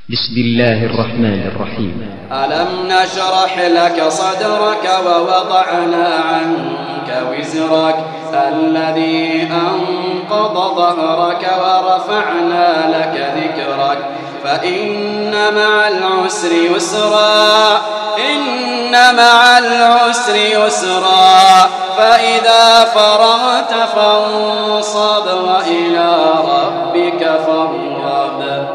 بسم الله الرحمن الرحيم. ألم نشرح لك صدرك ووضعنا عنك وزرك الذي أنقض ظهرك ورفعنا لك ذكرك فإن مع العسر يسرا إن مع العسر يسرا فإذا فرغت فانصب وإلى ربك فارغب